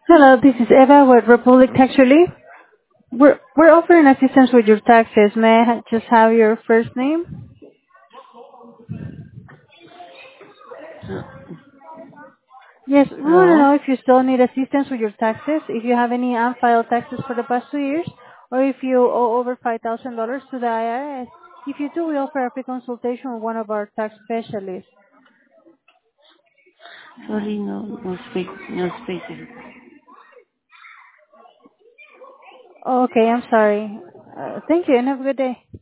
Hello, this is Eva with Republic Tax Relief. We're offering assistance with your taxes. May I just have your first name? Yes, we want to Hello? know if you still need assistance with your taxes, if you have any unfiled taxes for the past 2 years, or if you owe over $5,000 to the IRS. If you do, we offer a free consultation with one of our tax specialists. Sorry, no speaking. Okay, I'm sorry. Thank you and have a good day.